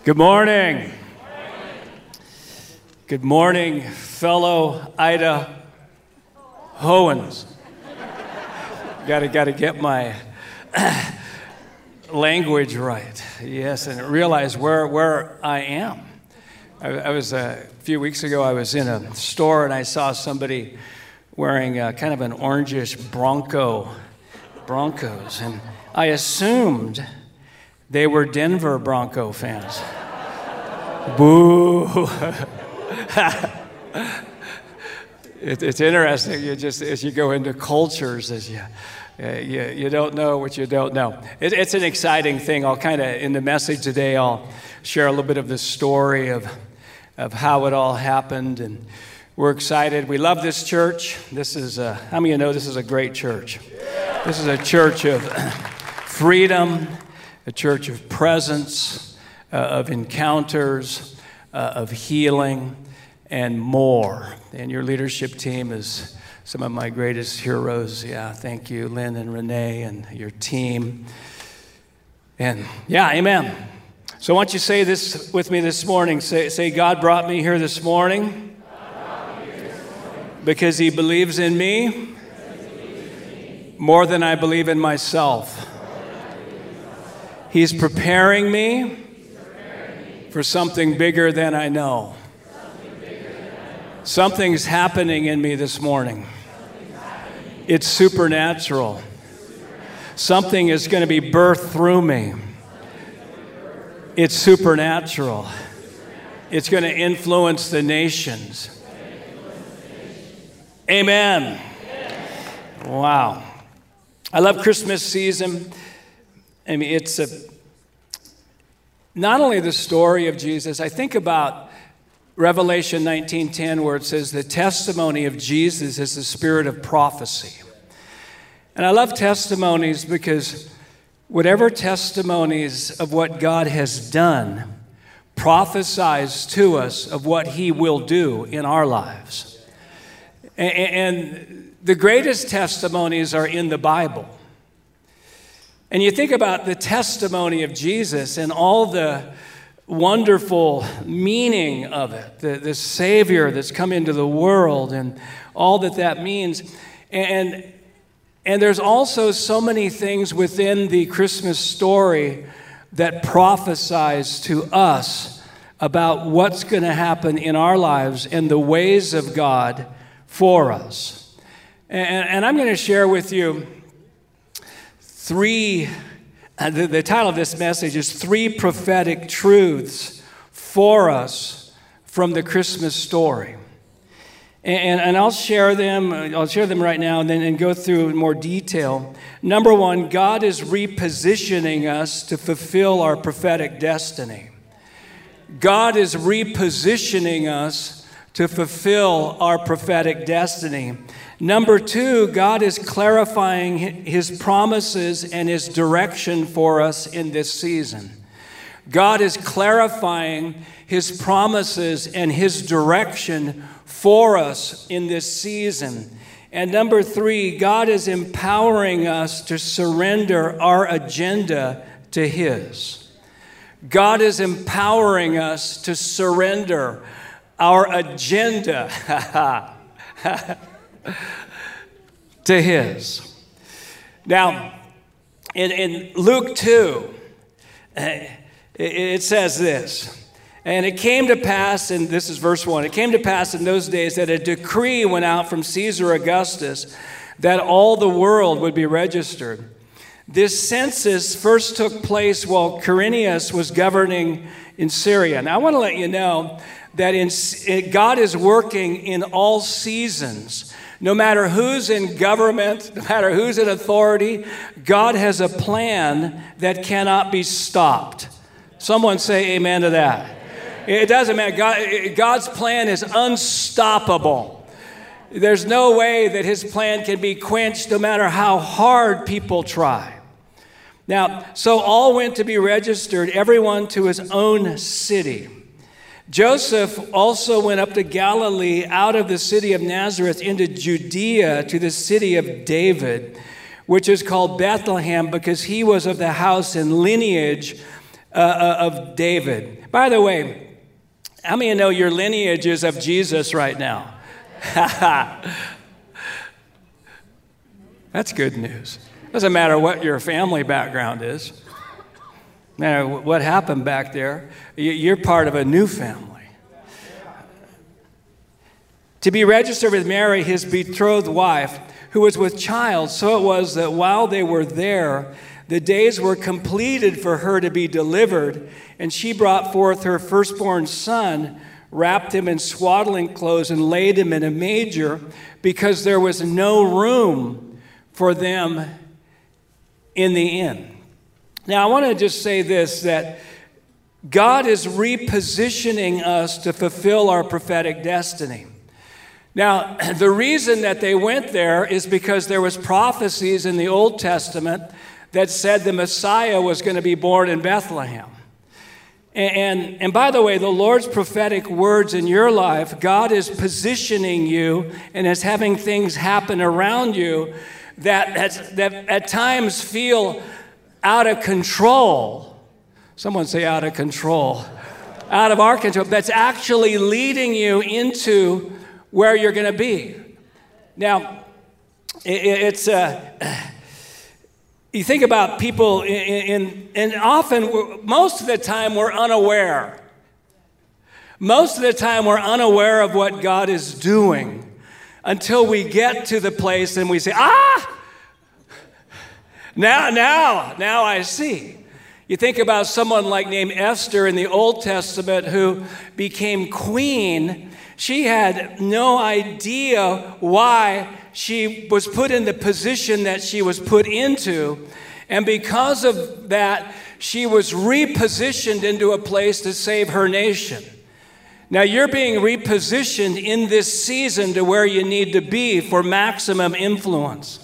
Good morning. Good morning, fellow Idahoans. Gotta get my language right. Yes, and realize where I am. I was a few weeks ago. I was in a store and I saw somebody wearing kind of an orangish Broncos, and I assumed they were Denver Bronco fans. Boo! It's interesting. You just as you go into cultures, as you don't know what you don't know. It's an exciting thing. I'll kind of in the message today. I'll share a little bit of the story of how it all happened, and we're excited. We love this church. This is how many of you know this is a great church? This is a church of freedom, a church of presence, of encounters, of healing, and more. And your leadership team is some of my greatest heroes. Yeah, thank you, Lynn and Renee and your team. And yeah, amen. So why don't you say this with me this morning? Say God brought me here this morning because He believes in me more than I believe in myself. He's preparing me for something bigger than I know. Something's happening in me this morning. It's supernatural. Something is going to be birthed through me. It's supernatural. It's going to influence the nations. Amen. Wow. I love Christmas season. I mean, it's not only the story of Jesus. I think about Revelation 19:10, where it says the testimony of Jesus is the spirit of prophecy. And I love testimonies because whatever testimonies of what God has done prophesies to us of what He will do in our lives. And the greatest testimonies are in the Bible. And you think about the testimony of Jesus and all the wonderful meaning of it, the Savior that's come into the world and all that means. And there's also so many things within the Christmas story that prophesies to us about what's going to happen in our lives and the ways of God for us. And I'm going to share with you the title of this message is Three Prophetic Truths for Us from the Christmas Story. And I'll share them. I'll share them right now and go through in more detail. Number one, God is repositioning us to fulfill our prophetic destiny. God is repositioning us to fulfill our prophetic destiny. Number two, God is clarifying His promises and His direction for us in this season. God is clarifying His promises and His direction for us in this season. And number three, God is empowering us to surrender our agenda to His. God is empowering us to surrender our agenda to His. Now, in Luke 2, it says this, and it came to pass, and this is verse 1, it came to pass in those days that a decree went out from Caesar Augustus that all the world would be registered. This census first took place while Quirinius was governing in Syria. Now, I want to let you know that God is working in all seasons. No matter who's in government, no matter who's in authority, God has a plan that cannot be stopped. Someone say amen to that. It doesn't matter. God's plan is unstoppable. There's no way that His plan can be quenched no matter how hard people try. Now, so all went to be registered, everyone to his own city. Joseph also went up to Galilee out of the city of Nazareth into Judea to the city of David, which is called Bethlehem because he was of the house and lineage of David. By the way, how many of you know your lineage is of Jesus right now? That's good news. Doesn't matter what your family background is. No matter what happened back there, you're part of a new family. To be registered with Mary, his betrothed wife, who was with child, so it was that while they were there, the days were completed for her to be delivered, and she brought forth her firstborn son, wrapped him in swaddling clothes, and laid him in a manger, because there was no room for them in the inn. Now, I want to just say this, that God is repositioning us to fulfill our prophetic destiny. Now, the reason that they went there is because there was prophecies in the Old Testament that said the Messiah was going to be born in Bethlehem. And by the way, the Lord's prophetic words in your life, God is positioning you and is having things happen around you that at times feel out of control. Someone say out of control. Out of our control. That's actually leading you into where you're going to be. Now, it's you think about people, and often, most of the time, we're unaware. Most of the time, we're unaware of what God is doing until we get to the place and we say, now I see. You think about someone like named Esther in the Old Testament who became queen. She had no idea why she was put in the position that she was put into. And because of that, she was repositioned into a place to save her nation. Now, you're being repositioned in this season to where you need to be for maximum influence.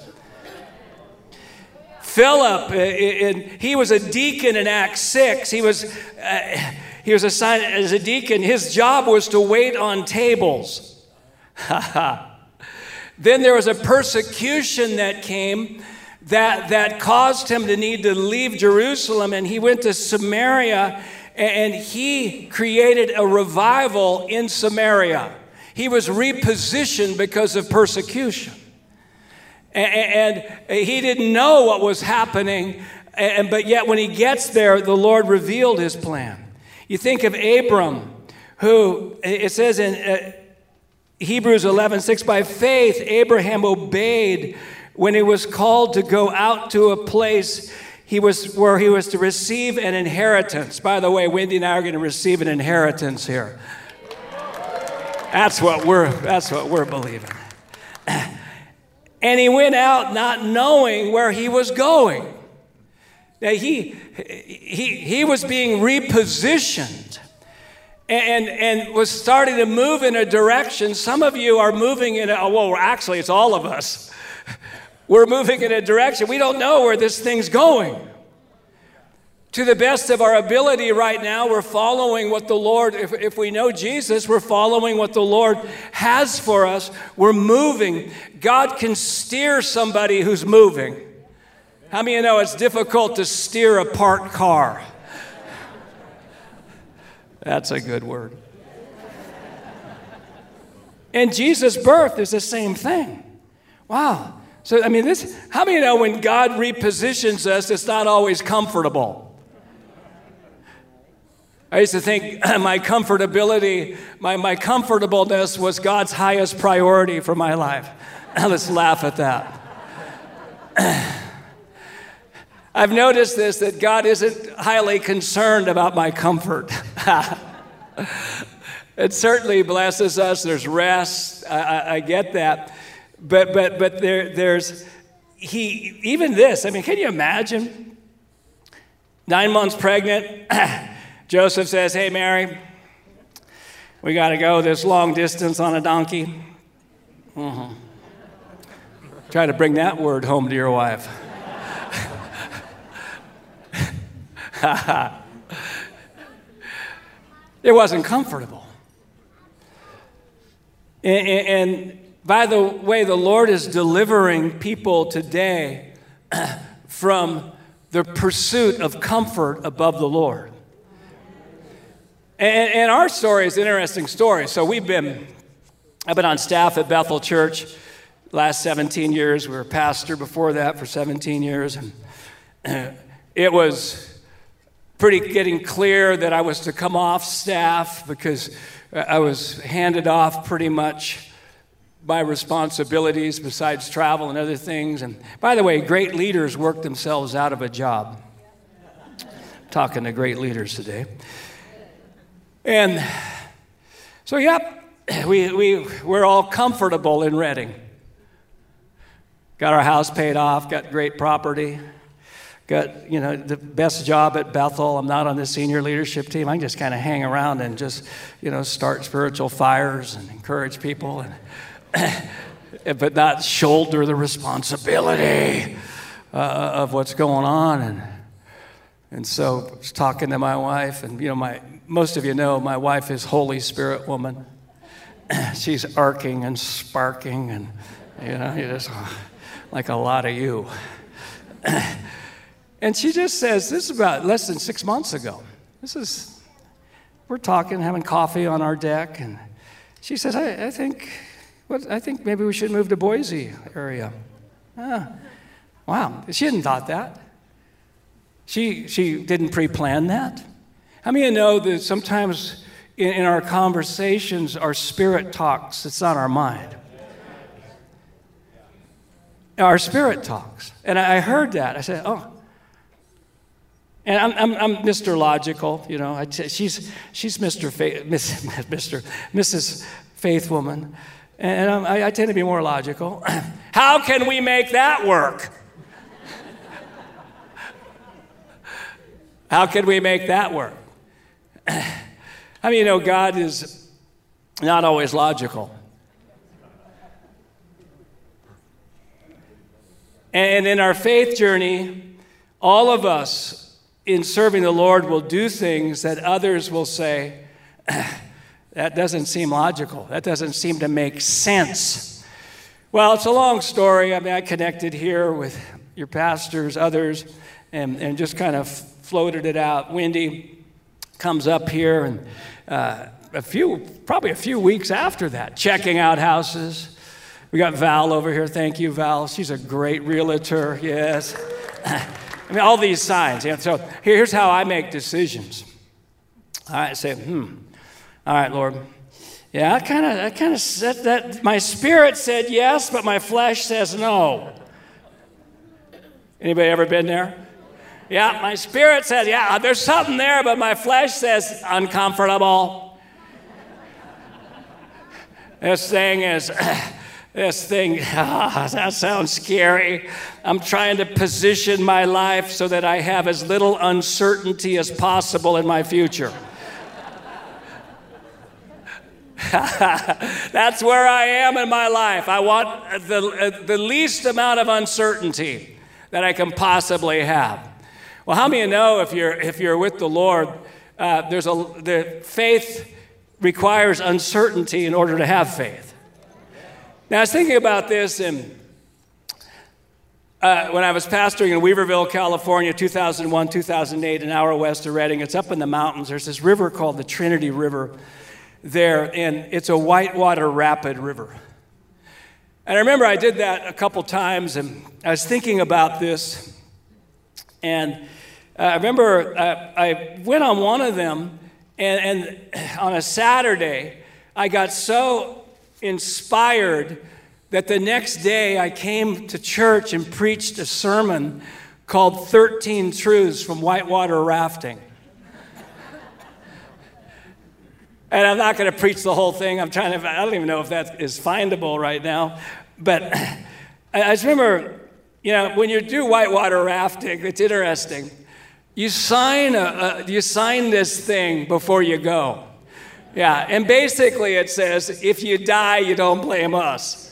Philip, he was a deacon in Acts 6. He was assigned as a deacon. His job was to wait on tables. Then there was a persecution that came that caused him to need to leave Jerusalem, and he went to Samaria, and he created a revival in Samaria. He was repositioned because of persecution. And he didn't know what was happening, but yet when he gets there, the Lord revealed his plan. You think of Abram, who, it says in Hebrews 11:6, by faith Abraham obeyed when he was called to go out to a place where he was to receive an inheritance. By the way, Wendy and I are going to receive an inheritance here. That's what we're believing. And he went out not knowing where he was going. Now, he was being repositioned and was starting to move in a direction. Some of you are moving in actually, it's all of us. We're moving in a direction. We don't know where this thing's going. To the best of our ability right now, we're following what the Lord, if we know Jesus, we're following what the Lord has for us. We're moving. God can steer somebody who's moving. How many of you know it's difficult to steer a parked car? That's a good word. And Jesus' birth is the same thing. Wow. So, how many of you know when God repositions us, it's not always comfortable? I used to think my comfortability, my comfortableness was God's highest priority for my life. Let's laugh at that. I've noticed this, that God isn't highly concerned about my comfort. It certainly blesses us. There's rest. I get that. But there's even this. Can you imagine? 9 months pregnant. Joseph says, hey, Mary, we got to go this long distance on a donkey. Try to bring that word home to your wife. It wasn't comfortable. And by the way, the Lord is delivering people today from the pursuit of comfort above the Lord. And our story is an interesting story. So I've been on staff at Bethel Church last 17 years. We were pastor before that for 17 years. And it was pretty getting clear that I was to come off staff because I was handed off pretty much my responsibilities besides travel and other things. And by the way, great leaders work themselves out of a job. I'm talking to great leaders today. And so, we're all comfortable in Redding. Got our house paid off, got great property, got, the best job at Bethel. I'm not on the senior leadership team. I can just kind of hang around and just, start spiritual fires and encourage people, but not shoulder the responsibility of what's going on. And so I was talking to my wife, and most of you know my wife is Holy Spirit woman. She's arcing and sparking, and just like a lot of you. And she just says, this is about less than 6 months ago. We're talking, having coffee on our deck, and she says, I think maybe we should move to Boise area. Wow, she hadn't thought that. She didn't pre-plan that. How many of you know that sometimes in our conversations, our spirit talks, it's not our mind. Our spirit talks. And I heard that. I said, oh. And I'm Mr. Logical, she's Mrs. Faith Woman. And I tend to be more logical. How can we make that work? How can we make that work? I mean, God is not always logical. And in our faith journey, all of us in serving the Lord will do things that others will say, that doesn't seem logical. That doesn't seem to make sense. Well, it's a long story. I mean, I connected here with your pastors, others, and just kind of floated it out. Wendy comes up here, and probably a few weeks after that, checking out houses. We got Val over here. Thank you, Val. She's a great realtor. Yes. I mean, all these signs. So here's how I make decisions. I say, all right, Lord. Yeah, I kind of said that. My spirit said yes, but my flesh says no. Anybody ever been there? Yeah, my spirit says, yeah, there's something there, but my flesh says uncomfortable. This thing, that sounds scary. I'm trying to position my life so that I have as little uncertainty as possible in my future. That's where I am in my life. I want the least amount of uncertainty that I can possibly have. Well, how many of you know if you're with the Lord, the faith requires uncertainty in order to have faith. Now, I was thinking about this when I was pastoring in Weaverville, California, 2001, 2008, an hour west of Redding. It's up in the mountains. There's this river called the Trinity River there, and it's a whitewater rapid river. And I remember I did that a couple times, and I was thinking about this, and I remember I went on one of them, and on a Saturday, I got so inspired that the next day I came to church and preached a sermon called 13 Truths from Whitewater Rafting. And I'm not going to preach the whole thing. I don't even know if that is findable right now. But I just remember, when you do whitewater rafting, it's interesting. You sign this thing before you go. Yeah, and basically it says, if you die, you don't blame us.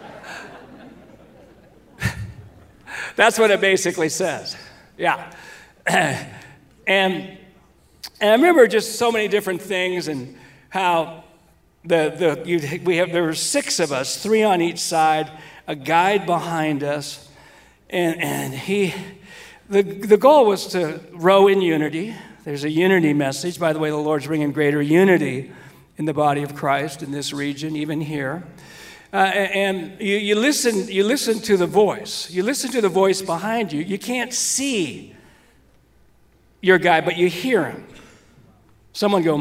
That's what it basically says. Yeah. And I remember just so many different things, and how there were 6 of us, 3 on each side, a guide behind us, and The goal was to row in unity. There's a unity message. By the way, the Lord's bringing greater unity in the body of Christ in this region, even here. And you listen to the voice. You listen to the voice behind you. You can't see your guy, but you hear him. Someone go,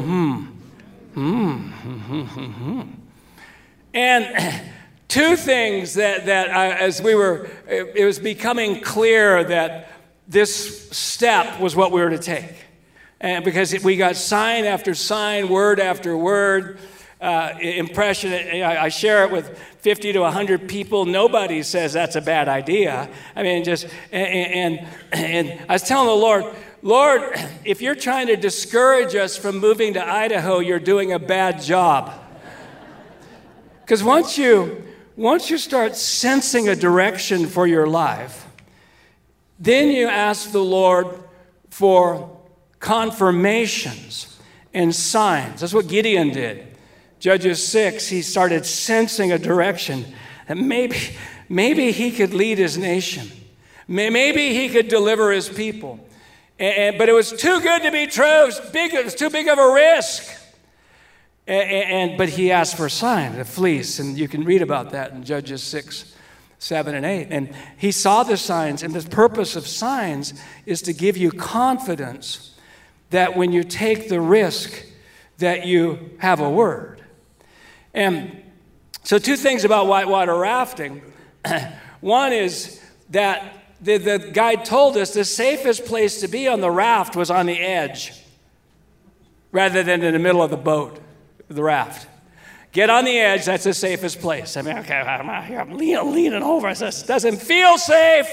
And two things that as we were, it was becoming clear that this step was what we were to take. And because we got sign after sign, word after word, impression. I share it with 50 to 100 people. Nobody says that's a bad idea. I mean, and I was telling the Lord, if you're trying to discourage us from moving to Idaho, you're doing a bad job. Because once you start sensing a direction for your life, then you ask the Lord for confirmations and signs. That's what Gideon did. Judges 6, he started sensing a direction that maybe he could lead his nation. Maybe he could deliver his people. But it was too good to be true. It was too big of a risk. But he asked for a sign, a fleece, and you can read about that in Judges 6, 7, and 8. And he saw the signs, and the purpose of signs is to give you confidence that when you take the risk, that you have a word. And so two things about whitewater rafting. One is that the guide told us the safest place to be on the raft was on the edge rather than in the middle of the boat, the raft. Get on the edge, that's the safest place. I mean, okay, I'm leaning over. This doesn't feel safe.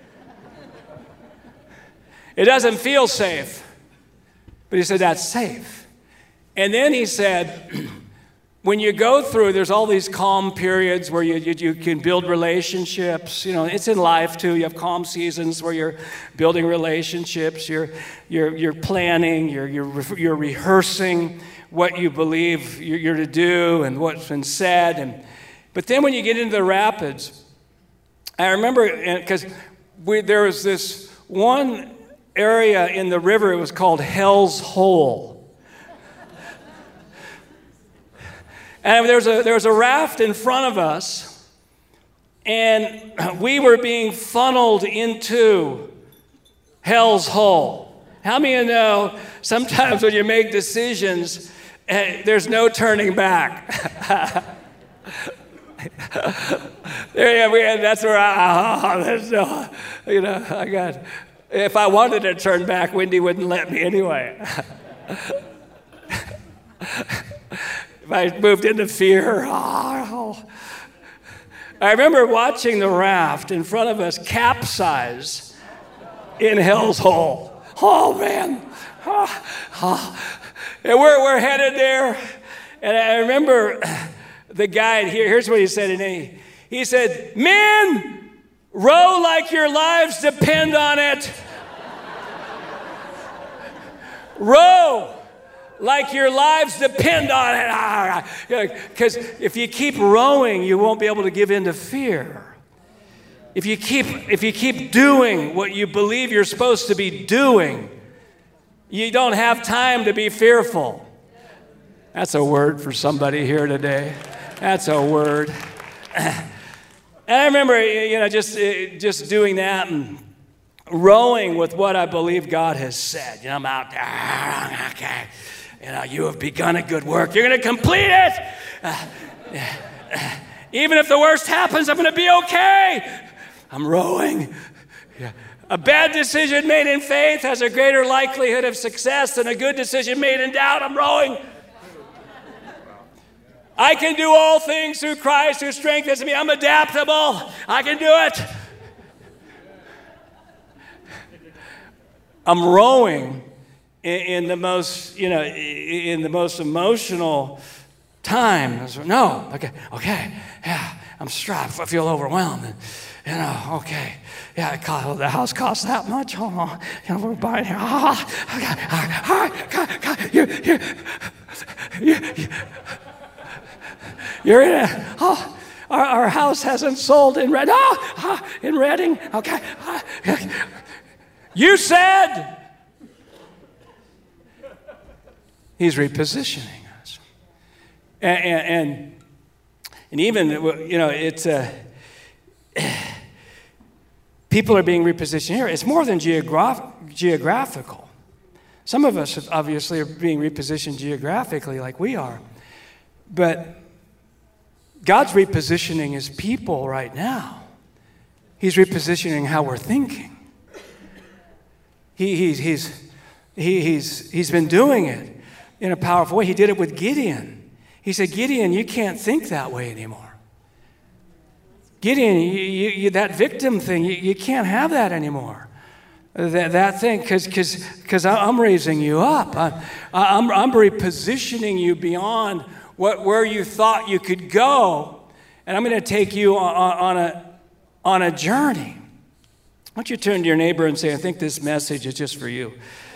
It doesn't feel safe. But he said, that's safe. And then he said, when you go through, there's all these calm periods where you can build relationships. You know, it's in life too. You have calm seasons where you're building relationships. You're planning. You're rehearsing what you believe you're to do and what's been said. But then when you get into the rapids, I remember because there was this one area in the river. It was called Hell's Hole. And there was a raft in front of us, and we were being funneled into Hell's Hole. How many of you know sometimes when you make decisions, there's no turning back? That's where there's no, if I wanted to turn back, Wendy wouldn't let me anyway. If I moved into fear, I remember watching the raft in front of us capsize in Hell's Hole. Oh, man. And we're headed there. And I remember the guide here. Here's what he said. He said, men, row like your lives depend on it. Row like your lives depend on it. Because if you keep rowing, you won't be able to give in to fear. If you keep doing what you believe you're supposed to be doing, you don't have time to be fearful. That's a word for somebody here today. That's a word. And I remember, just doing that and rowing with what I believe God has said. I'm out there. Okay. You have begun a good work. You're going to complete it. Even if the worst happens, I'm going to be okay. I'm rowing. Yeah. A bad decision made in faith has a greater likelihood of success than a good decision made in doubt. I'm rowing. I can do all things through Christ who strengthens me. I'm adaptable. I can do it. I'm rowing in the most, in the most emotional time. No, okay, yeah, I'm strapped. I feel overwhelmed. Okay, yeah, the house costs that much. We're buying here. You're in it. Our house hasn't sold in Redding. In Redding. Okay. You said. He's repositioning us. And even, it's people are being repositioned here. It's more than geographical. Some of us obviously are being repositioned geographically like we are. But God's repositioning his people right now. He's repositioning how we're thinking. He's been doing it in a powerful way. He did it with Gideon. He said, Gideon, you can't think that way anymore. Gideon, that victim thing, you can't have that anymore. That thing, because I'm raising you up. I'm repositioning you beyond where you thought you could go, and I'm going to take you on a journey. Why don't you turn to your neighbor and say, I think this message is just for you.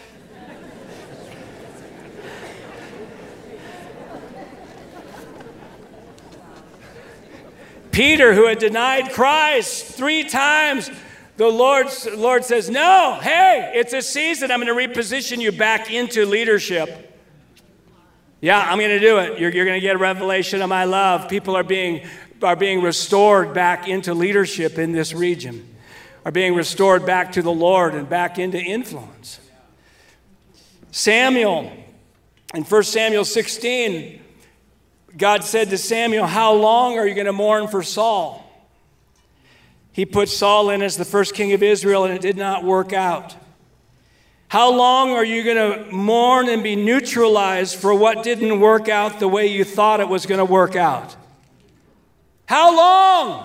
Peter, who had denied Christ 3 times, the Lord says, no, hey, it's a season. I'm going to reposition you back into leadership. Yeah, I'm going to do it. You're going to get a revelation of my love. People are being restored back into leadership in this region, are being restored back to the Lord and back into influence. Samuel, in 1 Samuel 16, God said to Samuel, how long are you going to mourn for Saul? He put Saul in as the first king of Israel, and it did not work out. How long are you going to mourn and be neutralized for what didn't work out the way you thought it was going to work out? How long?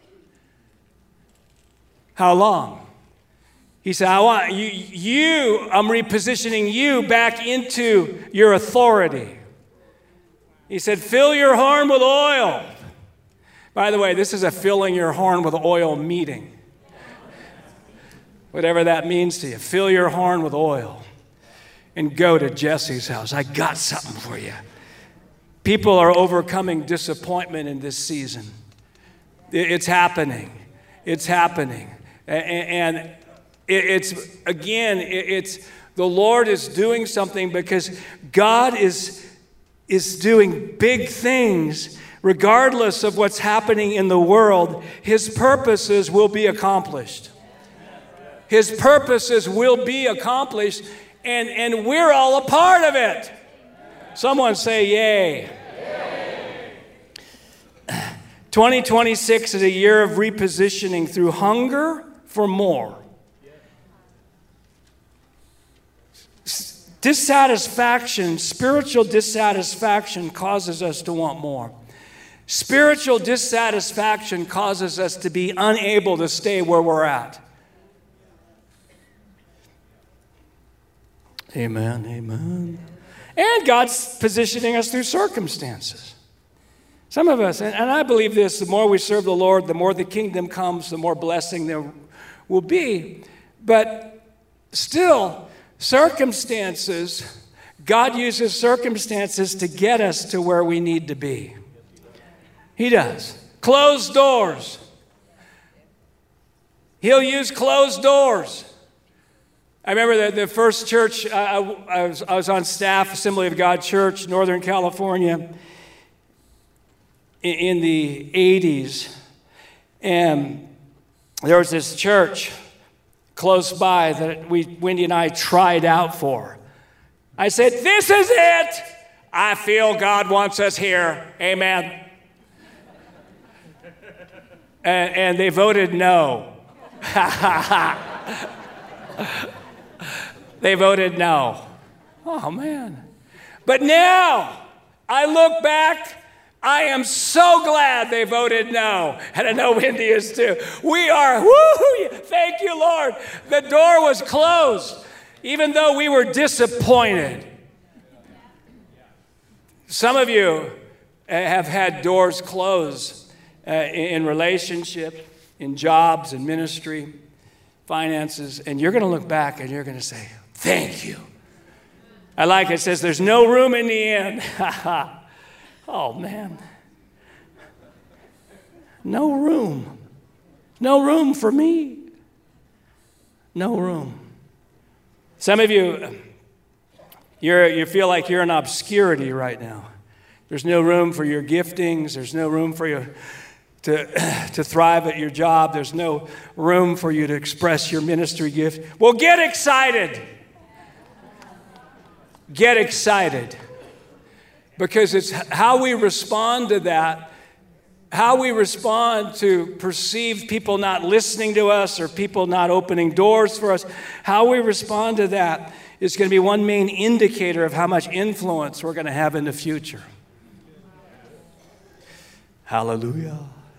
How long? He said, I want I'm repositioning you back into your authority. He said, fill your horn with oil. By the way, this is a filling your horn with oil meeting. Whatever that means to you. Fill your horn with oil and go to Jesse's house. I got something for you. People are overcoming disappointment in this season. It's happening. It's happening. And it's the Lord is doing something because God is doing big things regardless of what's happening in the world. His purposes will be accomplished. His purposes will be accomplished, and we're all a part of it. Someone say yay. 2026 is a year of repositioning through hunger for more. Dissatisfaction, spiritual dissatisfaction causes us to want more. Spiritual dissatisfaction causes us to be unable to stay where we're at. Amen, amen. And God's positioning us through circumstances. Some of us, and I believe this, the more we serve the Lord, the more the kingdom comes, the more blessing there will be. But still, circumstances, God uses circumstances to get us to where we need to be. He does. Closed doors. He'll use closed doors. I remember the first church, I was on staff, Assembly of God Church, Northern California, in the 80s. And there was this church close by that Wendy and I tried out for. I said, this is it. I feel God wants us here. Amen. And they voted no. They voted no. Oh, man. But now, I look back, I am so glad they voted no. And I know Wendy is too. We are, woo, thank you, Lord. The door was closed, even though we were disappointed. Some of you have had doors closed in relationship, in jobs, in ministry, finances, and you're going to look back and you're going to say, thank you. I like it. It says there's no room in the end. Oh, man. No room. No room for me. No room. Some of you, you feel like you're in obscurity right now. There's no room for your giftings. There's no room for you to thrive at your job. There's no room for you to express your ministry gift. Well, get excited. Get excited. Because it's how we respond to that, how we respond to perceived people not listening to us or people not opening doors for us, how we respond to that is going to be one main indicator of how much influence we're going to have in the future. Hallelujah.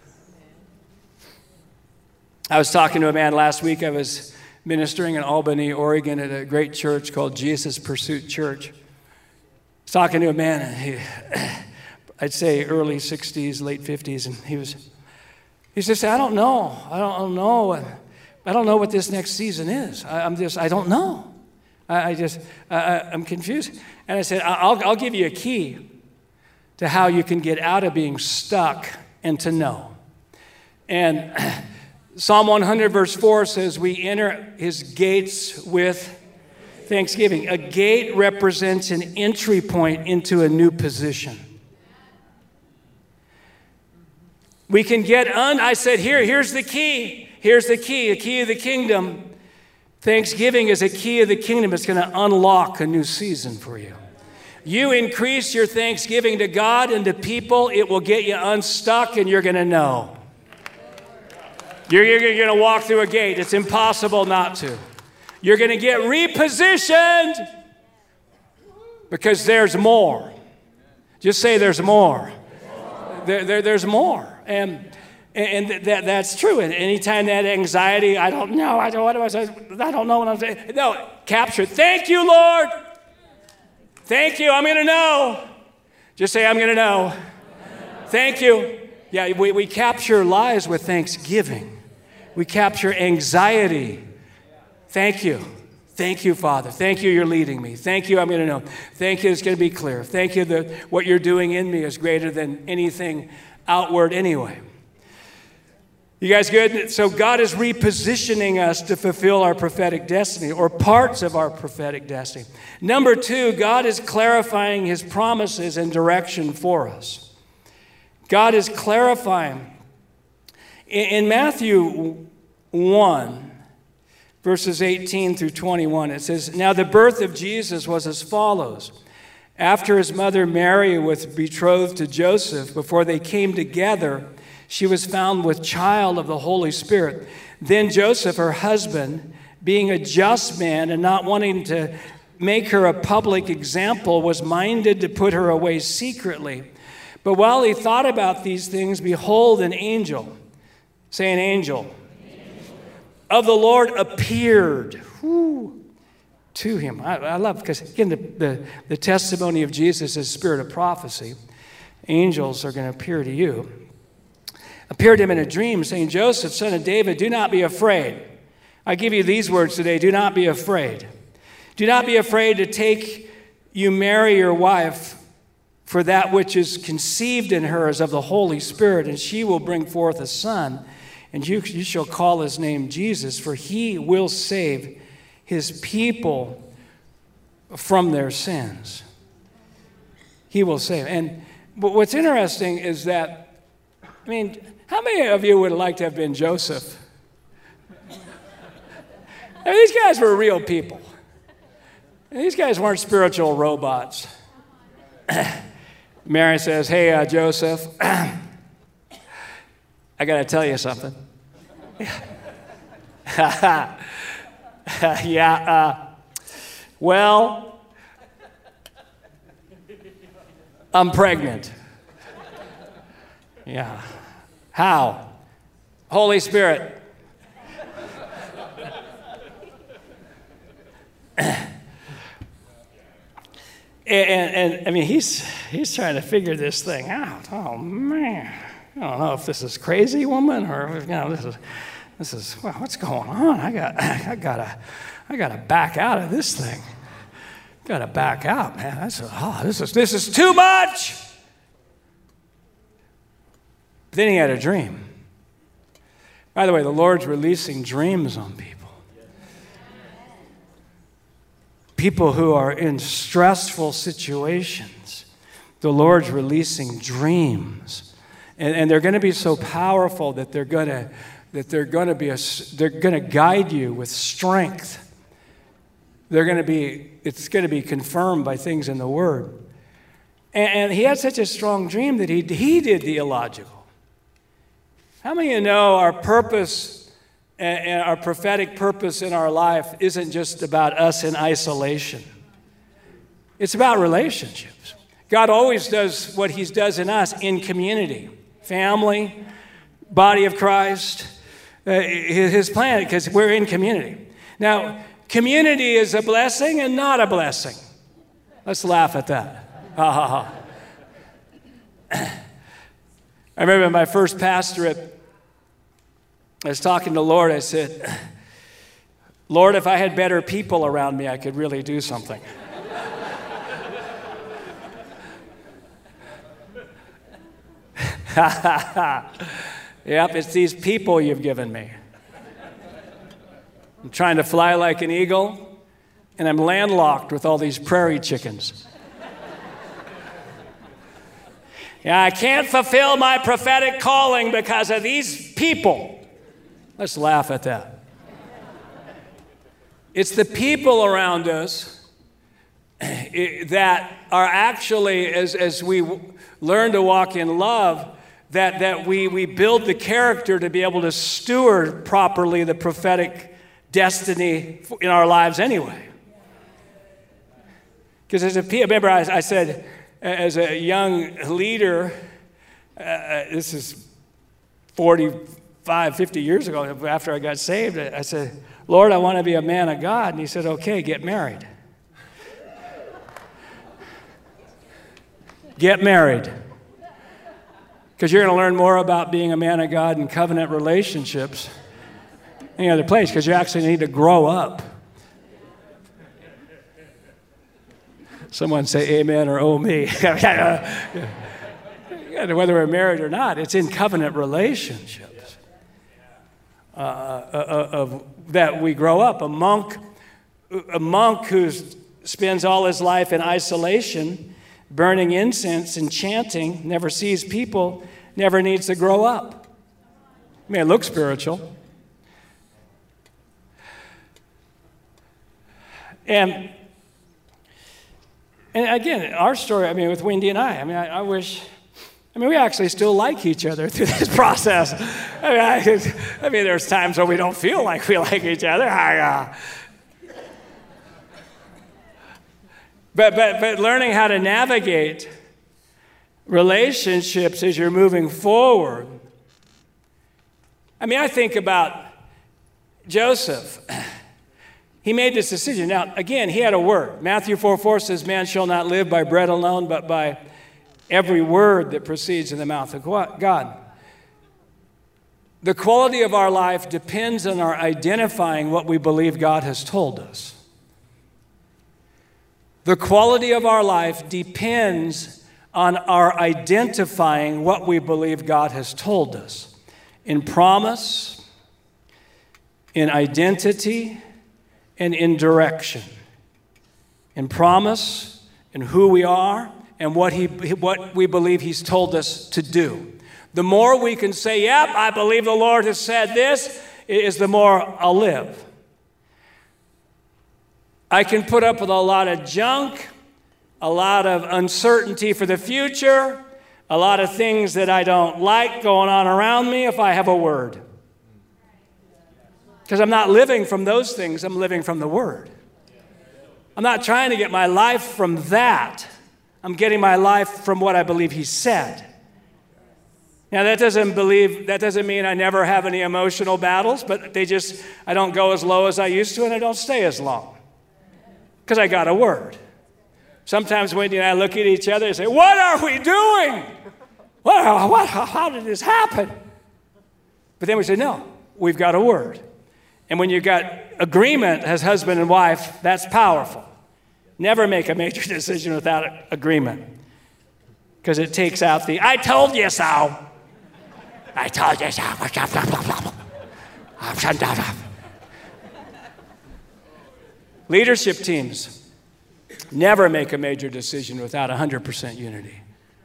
I was talking to a man last week. I was ministering in Albany, Oregon at a great church called Jesus Pursuit Church. I was talking to a man, and I'd say early 60s, late 50s, and he says, I don't know. I don't know what this next season is. I don't know. I'm confused. And I said, I'll give you a key to how you can get out of being stuck and to know. And Psalm 100 verse 4 says, we enter his gates with thanksgiving. A gate represents an entry point into a new position. We can get I said, here's the key. Here's the key of the kingdom. Thanksgiving is a key of the kingdom. It's going to unlock a new season for you. You increase your thanksgiving to God and to people, it will get you unstuck and you're going to know. You're going to walk through a gate. It's impossible not to. You're going to get repositioned because there's more. Just say there's more. There's more. And that's true. And anytime that anxiety, I don't know what I'm saying. No, capture it. Thank you, Lord. Thank you. I'm going to know. Just say, I'm going to know. Thank you. Yeah, we capture lies with thanksgiving. We capture anxiety. Thank you. Thank you, Father. Thank you, you're leading me. Thank you, I'm going to know. Thank you, it's going to be clear. Thank you that what you're doing in me is greater than anything outward anyway. You guys good? So God is repositioning us to fulfill our prophetic destiny or parts of our prophetic destiny. Number 2, God is clarifying his promises and direction for us. God is clarifying. In Matthew 1, verses 18 through 21, it says, now the birth of Jesus was as follows. After his mother Mary was betrothed to Joseph, before they came together, she was found with child of the Holy Spirit. Then Joseph, her husband, being a just man and not wanting to make her a public example, was minded to put her away secretly. But while he thought about these things, behold, an angel, say an angel, of the Lord appeared to him. I love, because again, the testimony of Jesus is spirit of prophecy. Angels are going to appear to you. Appeared to him in a dream, saying, Joseph, son of David, do not be afraid. I give you these words today, do not be afraid. Do not be afraid to take you Mary, your wife, for that which is conceived in her is of the Holy Spirit, and she will bring forth a son, and you shall call his name Jesus, for he will save his people from their sins. He will save. And what's interesting is that, how many of you would like to have been Joseph? These guys were real people. These guys weren't spiritual robots. Mary says, hey, Joseph, I got to tell you something. Well, I'm pregnant. Yeah. How? Holy Spirit. And he's trying to figure this thing out. Oh man, I don't know if this is crazy woman or this is well, what's going on? I gotta back out of this thing. Gotta back out, man. This is too much. Then he had a dream. By the way, the Lord's releasing dreams on people. people who are in stressful situations, the Lord's releasing dreams. And they're going to be so powerful that they're going to guide you with strength. It's going to be confirmed by things in the Word. And he had such a strong dream that he did the illogical. How many of you know our purpose and our prophetic purpose in our life isn't just about us in isolation? It's about relationships. God always does what he does in us in community, family, body of Christ, his plan, because we're in community. Now, community is a blessing and not a blessing. Let's laugh at that. Ha ha ha. I remember my first pastorate, I was talking to the Lord. I said, Lord, if I had better people around me, I could really do something. Yep, it's these people you've given me. I'm trying to fly like an eagle, and I'm landlocked with all these prairie chickens. Yeah, I can't fulfill my prophetic calling because of these people. Let's laugh at that. It's the people around us that are actually, as we learn to walk in love, that we build the character to be able to steward properly the prophetic destiny in our lives anyway. Because remember I said, as a young leader, this is 45, 50 years ago, after I got saved, I said, Lord, I want to be a man of God. And he said, okay, get married. Get married. Because you're going to learn more about being a man of God in covenant relationships any other place, because you actually need to grow up. Someone say amen or oh me. Whether we're married or not, it's in covenant relationships that we grow up. A monk who spends all his life in isolation, burning incense and chanting, never sees people, never needs to grow up. It may look spiritual. And again, our story, with Wendy and I we actually still like each other through this process. There's times where we don't feel like we like each other. But learning how to navigate relationships as you're moving forward. I think about Joseph. He made this decision. Now, again, he had a word. Matthew 4:4 says, man shall not live by bread alone, but by every word that proceeds in the mouth of God. The quality of our life depends on our identifying what we believe God has told us. The quality of our life depends on our identifying what we believe God has told us. In promise, in identity, and in direction. In promise, in who we are, and what we believe he's told us to do. The more we can say, yep, I believe the Lord has said this, is the more I'll live. I can put up with a lot of junk, a lot of uncertainty for the future, a lot of things that I don't like going on around me if I have a word. Because I'm not living from those things, I'm living from the Word. I'm not trying to get my life from that. I'm getting my life from what I believe he said. Now, that doesn't mean I never have any emotional battles, but I don't go as low as I used to, and I don't stay as long. Because I got a word. Sometimes Wendy and I look at each other and say, what are we doing? How did this happen? But then we say, no, we've got a word. And when you've got agreement as husband and wife, that's powerful. Never make a major decision without agreement. Because it takes out the, I told you so. I told you so. Leadership teams. Never make a major decision without 100% unity.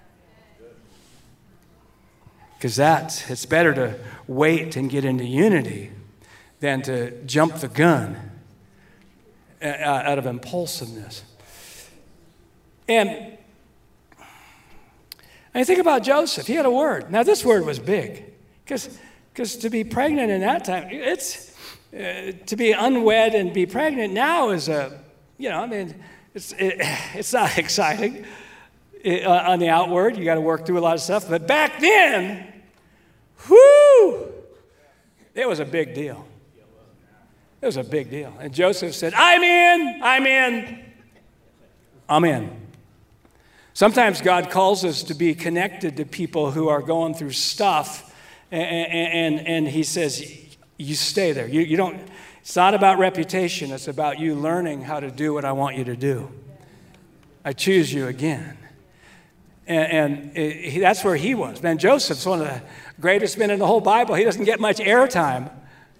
Because it's better to wait and get into unity than to jump the gun out of impulsiveness. And I think about Joseph. He had a word. Now, this word was big. Because to be pregnant in that time, it's to be unwed and be pregnant now is it's not exciting on the outward. You got to work through a lot of stuff. But back then, whoo, it was a big deal. It was a big deal. And Joseph said, I'm in. Sometimes God calls us to be connected to people who are going through stuff, and he says, you stay there. You don't. It's not about reputation. It's about you learning how to do what I want you to do. I choose you again. And that's where he was. Man, Joseph's one of the greatest men in the whole Bible. He doesn't get much airtime.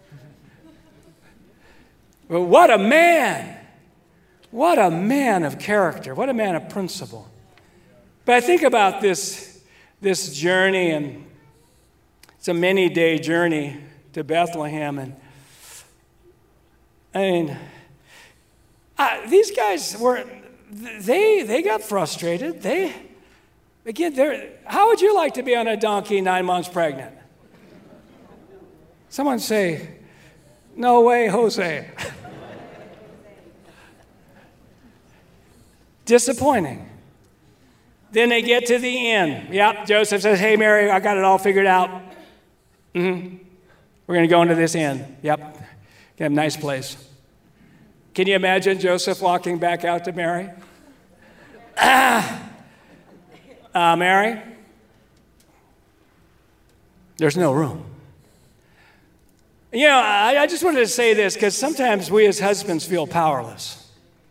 But what a man. What a man of character. What a man of principle. But I think about this journey, and it's a many-day journey to Bethlehem. And I mean, these guys they got frustrated. How would you like to be on a donkey 9 months pregnant? Someone say, no way, Jose. Disappointing. Then they get to the end. Yep, Joseph says, hey, Mary, I got it all figured out. We're going to go into this inn. Yep, get a nice place. Can you imagine Joseph walking back out to Mary? Mary, there's no room. You know, I just wanted to say this because sometimes we as husbands feel powerless.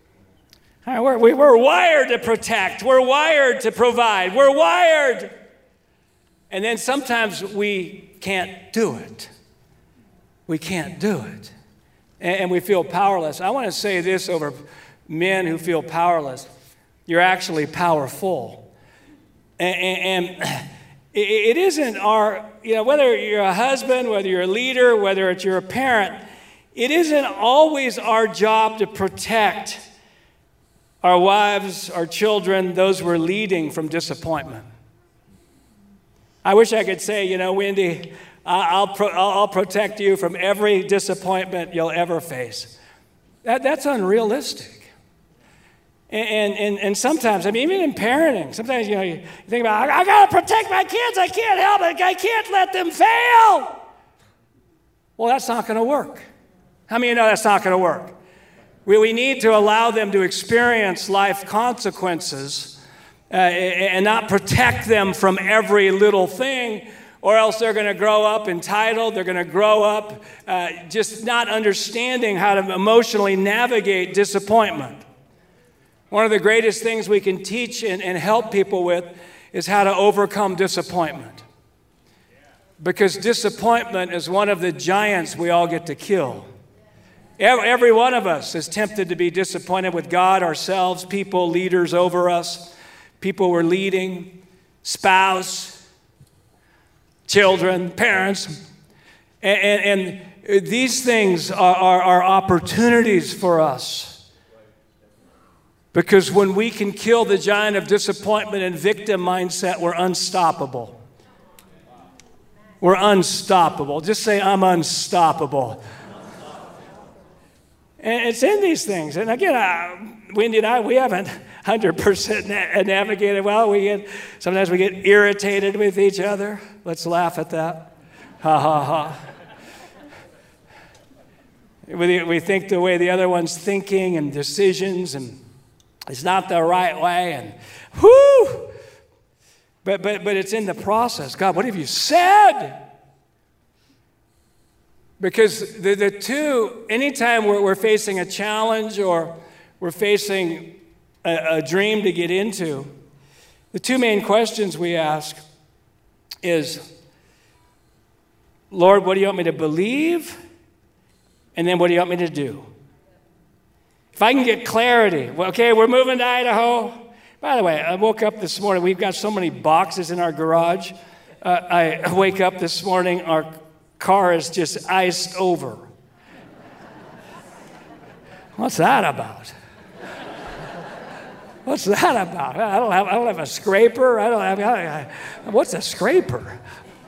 We're wired to protect. We're wired to provide. We're wired. And then sometimes we can't do it. We can't do it. And we feel powerless. I want to say this over men who feel powerless. You're actually powerful. And it isn't whether you're a husband, whether you're a leader, whether you're a parent, it isn't always our job to protect our wives, our children, those we're leading from disappointment. I wish I could say, Wendy, I'll protect you from every disappointment you'll ever face. That's unrealistic. And sometimes, even in parenting, sometimes, you think about, I got to protect my kids. I can't help it. I can't let them fail. Well, that's not going to work. How many of you know that's not going to work? We need to allow them to experience life consequences and not protect them from every little thing, or else they're going to grow up entitled. They're going to grow up just not understanding how to emotionally navigate disappointment. One of the greatest things we can teach and help people with is how to overcome disappointment. Because disappointment is one of the giants we all get to kill. Every one of us is tempted to be disappointed with God, ourselves, people, leaders over us, people we're leading, spouse, children, parents. And these things are opportunities for us. Because when we can kill the giant of disappointment and victim mindset, we're unstoppable. We're unstoppable. Just say, I'm unstoppable. And it's in these things. And again, Wendy and I, we haven't 100% navigated well. Sometimes we get irritated with each other. Let's laugh at that. Ha, ha, ha. We think the way the other one's thinking and decisions, and it's not the right way. And whoo! But it's in the process. God, what have you said? Because the two, anytime we're facing a challenge or we're facing a dream to get into, the two main questions we ask is, Lord, what do you want me to believe? And then what do you want me to do? If I can get clarity, well, okay, we're moving to Idaho. By the way, I woke up this morning. We've got so many boxes in our garage. I wake up this morning, our car is just iced over. What's that about? What's that about? I don't have a scraper. What's a scraper?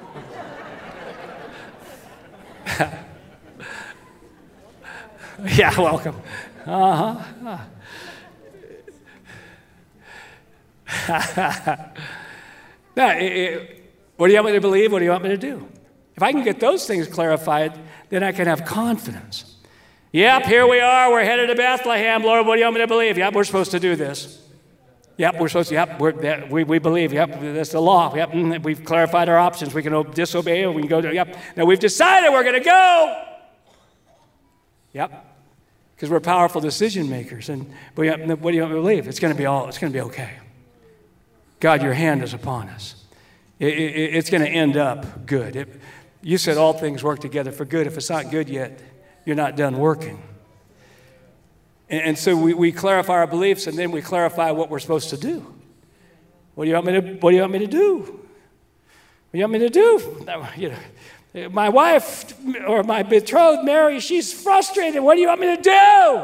Yeah, welcome. Now, what do you want me to believe? What do you want me to do? If I can get those things clarified, then I can have confidence. Yep, here we are. We're headed to Bethlehem. Lord, what do you want me to believe? Yep, we're supposed to do this. Yep, we're supposed to. Yep, we believe. Yep, that's the law. Yep, we've clarified our options. We can disobey or we can go to. Yep. Now we've decided we're going to go. Yep, because we're powerful decision makers. And what do you want me to believe? It's going to be okay. God, your hand is upon us. It's going to end up good. You said all things work together for good. If it's not good yet, you're not done working. And so we clarify our beliefs, and then we clarify what we're supposed to do. What do you want me to do? What do you want me to do? My wife or my betrothed Mary, she's frustrated. What do you want me to do?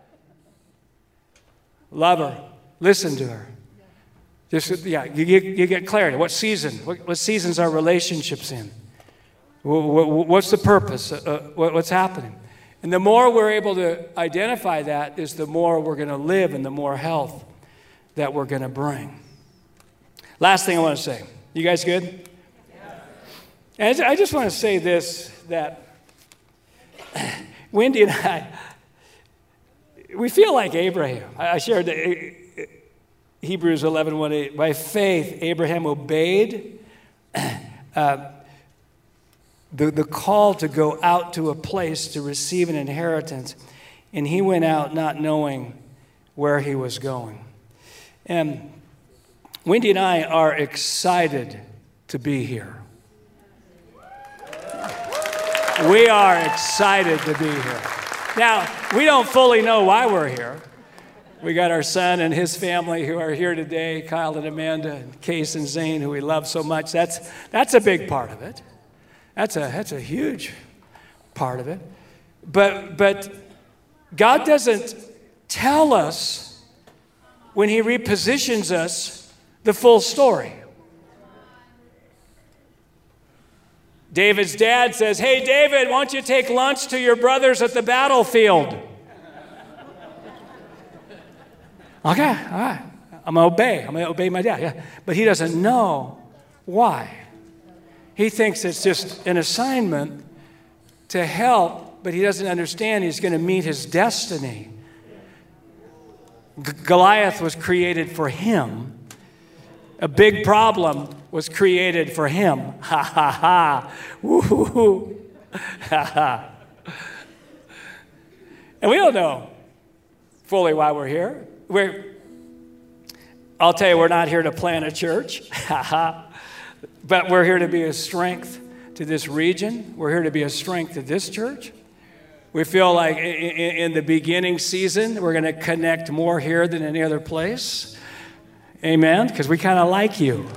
Love her. Listen to her. You get clarity. What season? What seasons are relationships in? What's the purpose? What's happening? And the more we're able to identify that is the more we're going to live and the more health that we're going to bring. Last thing I want to say. You guys good? Yeah. And I just want to say this, that Wendy and I, we feel like Abraham. I shared Hebrews 11:1-8. By faith, Abraham obeyed the call to go out to a place to receive an inheritance, and he went out not knowing where he was going. And Wendy and I are excited to be here. We are excited to be here. Now, we don't fully know why we're here. We got our son and his family who are here today, Kyle and Amanda, and Case and Zane, who we love so much. That's a big part of it. That's a huge part of it. But God doesn't tell us when he repositions us the full story. David's dad says, "Hey, David, why don't you take lunch to your brothers at the battlefield?" Okay, all right. I'm going to obey my dad. Yeah. But he doesn't know why. He thinks it's just an assignment to help, but he doesn't understand he's going to meet his destiny. Goliath was created for him. A big problem was created for him. Ha, ha, ha. Woo-hoo-hoo. Ha, ha. And we don't know fully why we're here. I'll tell you, we're not here to plant a church. Ha, ha. But we're here to be a strength to this region. We're here to be a strength to this church. We feel like in the beginning season, we're going to connect more here than any other place. Amen? Because we kind of like you.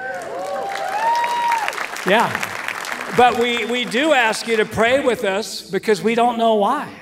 Yeah. But we do ask you to pray with us because we don't know why.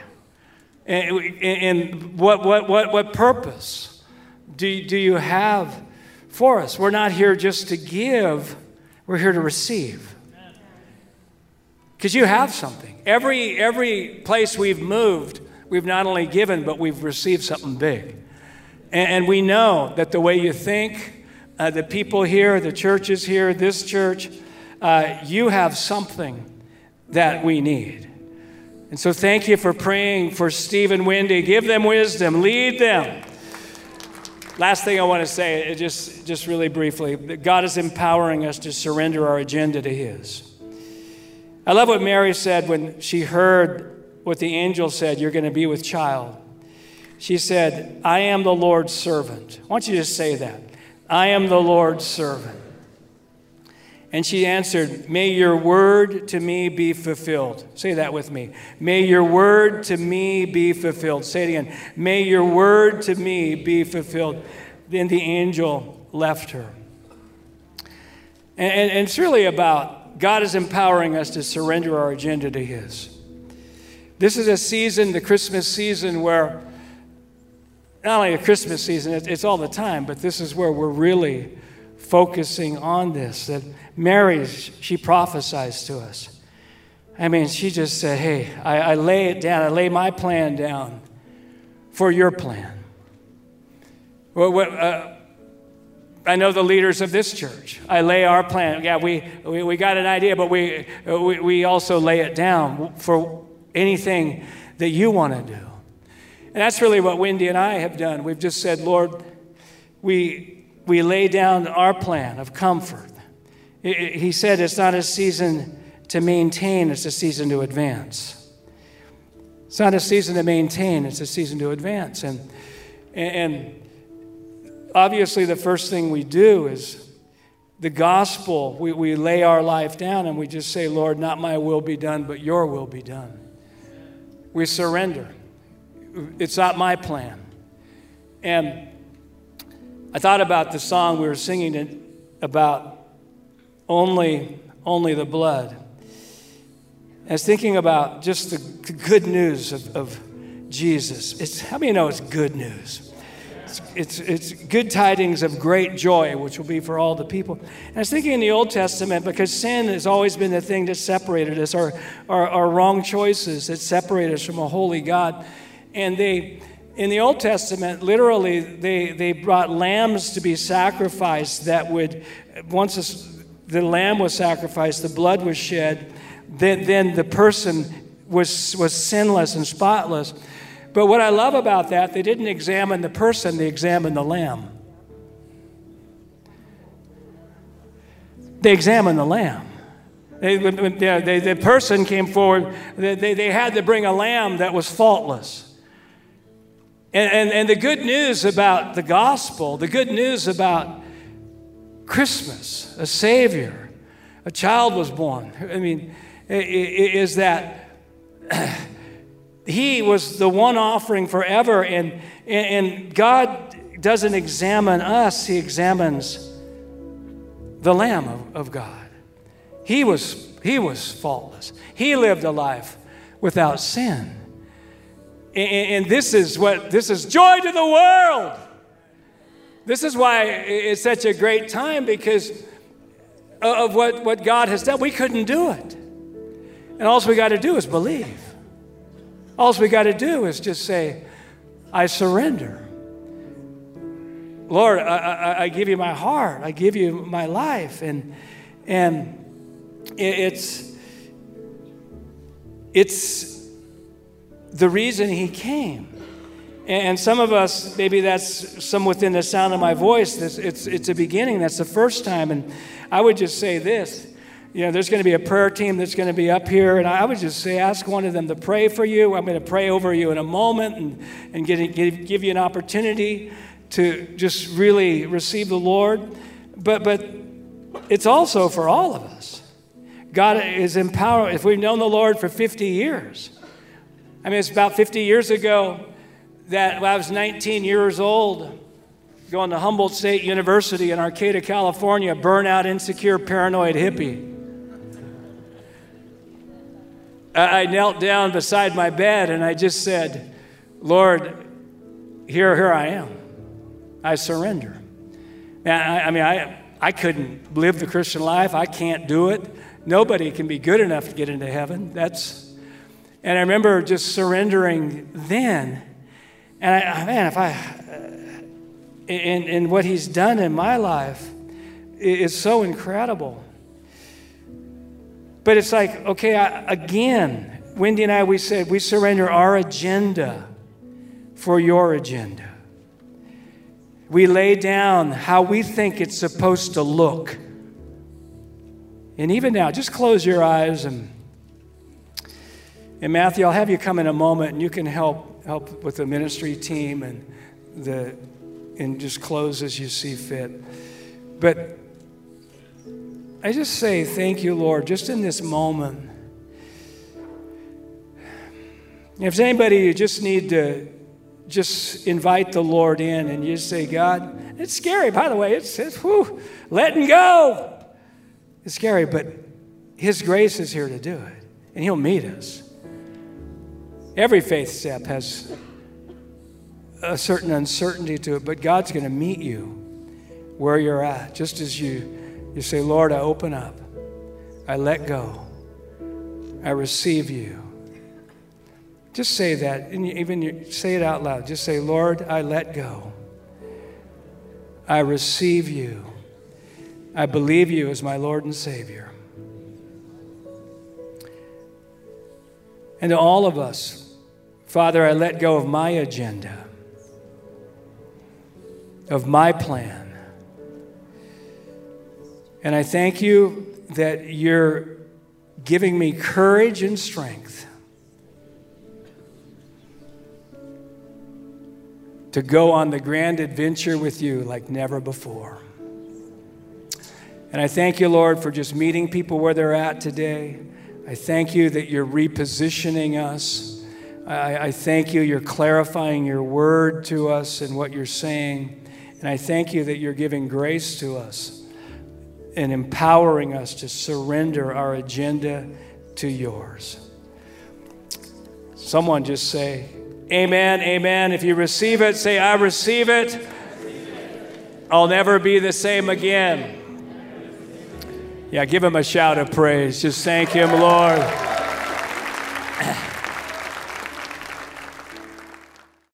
And what purpose do you have for us? We're not here just to give. We're here to receive. Because you have something. Every place we've moved, we've not only given, but we've received something big. And we know that the way you think, the people here, the churches here, this church, you have something that we need. And so thank you for praying for Steve and Wendy. Give them wisdom. Lead them. Last thing I want to say, just really briefly, that God is empowering us to surrender our agenda to his. I love what Mary said when she heard what the angel said, "You're going to be with child." She said, "I am the Lord's servant." Why don't you just say that? I am the Lord's servant. And she answered, may your word to me be fulfilled. Say that with me. May your word to me be fulfilled. Say it again. May your word to me be fulfilled. Then the angel left her. And it's really about God is empowering us to surrender our agenda to His. This is a season, the Christmas season, where not only a Christmas season, it's all the time, but this is where we're really focusing on this, that Mary, she prophesies to us. I mean, she just said, hey, I lay it down. I lay my plan down for your plan. I know the leaders of this church. I lay our plan. Yeah, we got an idea, but we also lay it down for anything that you want to do. And that's really what Wendy and I have done. We've just said, Lord, we lay down our plan of comfort. He said it's not a season to maintain, it's a season to advance. It's not a season to maintain, it's a season to advance. And obviously the first thing we do is the gospel. We lay our life down and we just say, Lord, not my will be done, but your will be done. We surrender. It's not my plan. And I thought about the song we were singing about only the blood. I was thinking about just the good news of Jesus. How many know it's good news? It's good tidings of great joy, which will be for all the people. And I was thinking in the Old Testament, because sin has always been the thing that separated us, our wrong choices that separated us from a holy God. And in the Old Testament, literally, they brought lambs to be sacrificed that would, once the lamb was sacrificed, the blood was shed, then the person was sinless and spotless. But what I love about that, they didn't examine the person, they examined the lamb. They examined the lamb. The person came forward, they had to bring a lamb that was faultless. And the good news about the gospel, the good news about Christmas, a Savior, a child was born. I mean, is that He was the one offering forever, and God doesn't examine us, He examines the Lamb of God. He was faultless. He lived a life without sin. And this is joy to the world. This is why it's such a great time, because of what God has done. We couldn't do it. And all we got to do is believe. All we got to do is just say, I surrender. Lord, I give you my heart. I give you my life. And it's the reason He came. And some of us, maybe that's some within the sound of my voice, it's a beginning. That's the first time. And I would just say this. You know, there's going to be a prayer team that's going to be up here, and I would just say, ask one of them to pray for you. I'm going to pray over you in a moment and give you an opportunity to just really receive the Lord. But it's also for all of us. God is empowered. If we've known the Lord for 50 years, I mean, it's about 50 years ago that when I was 19 years old, going to Humboldt State University in Arcata, California, burnout, insecure, paranoid hippie. I knelt down beside my bed and I just said, Lord, here I am. I surrender. And I couldn't live the Christian life. I can't do it. Nobody can be good enough to get into heaven. And I remember just surrendering then. And what He's done in my life is so incredible. But it's like, okay, again, Wendy and I, we said we surrender our agenda for your agenda. We lay down how we think it's supposed to look. And even now, just close your eyes. And Matthew, I'll have you come in a moment, and you can help with the ministry team and just close as you see fit. But I just say thank you, Lord, just in this moment. If there's anybody you just need to just invite the Lord in and you just say, God, it's scary, by the way. It's letting go. It's scary, but His grace is here to do it, and He'll meet us. Every faith step has a certain uncertainty to it, but God's going to meet you where you're at, just as you say, Lord, I open up. I let go. I receive you. Just say that, and even say it out loud. Just say, Lord, I let go. I receive you. I believe you as my Lord and Savior. And to all of us, Father, I let go of my agenda, of my plan. And I thank you that you're giving me courage and strength to go on the grand adventure with you like never before. And I thank you, Lord, for just meeting people where they're at today. I thank you that you're repositioning us. I thank you, you're clarifying your word to us and what you're saying. And I thank you that you're giving grace to us and empowering us to surrender our agenda to yours. Someone just say, amen, amen. If you receive it, say, I receive it. I'll never be the same again. Yeah, give him a shout of praise. Just thank him, Lord.